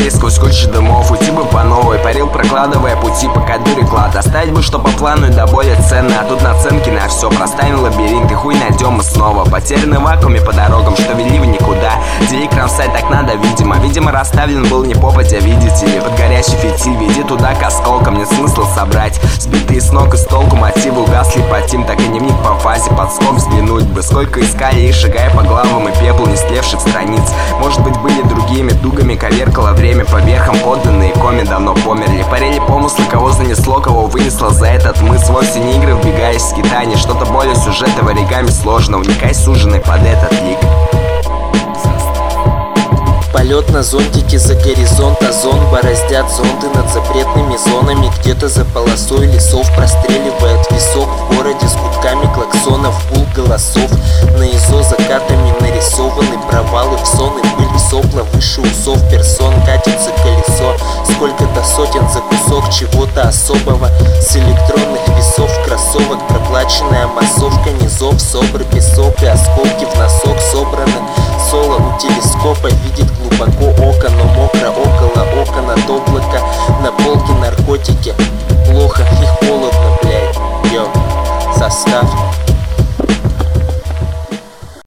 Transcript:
скорее сквозь кучу дымов. Уйти бы по новой, парил, прокладывая пути по кадыре клад. Оставить бы что по плану и да более ценно. А тут наценки на все, проставим лабиринт и хуй найдем мы снова. Потерянный в вакууме по дорогам, что вели в никуда. Делик кромсать так надо, видимо расставлен был не попадя, видите ли. Под горящий фитиль, веди туда к осколкам, нет смысла собрать. Сбитые с ног и с толку мотивы угасли по тим. Так и дневник по фазе, подскок взглянуть бы. Сколько искали и шагая по главам и пеплу не слевших страниц. Может быть, были другими дугами, коверкало время по верхам. Подданные коми давно померли. Парили помыслы, кого занесло, кого вынесло за этот мыс. Вовсе не игры, вбегаешь в скитание. Что-то более сюжета в оригами сложно. Уникай суженый под этот лик. Полет на зонтике за горизонт, озон бороздят зонды над запретными зонами. Где-то за полосой лесов простреливает висок. В городе с гудками клаксонов гул голосов. На ИЗО закатами нарисованы провалы в сон. И пыль сопла выше усов персон. Катится колесо, сколько-то сотен за кусок чего-то особого. С электронных весов кроссовок проплаченная массовка низов. Собры, песок и осколки в носок собраны. Соло у телескопа видит глубоко око, но мокро около окон от облака. На полке наркотики.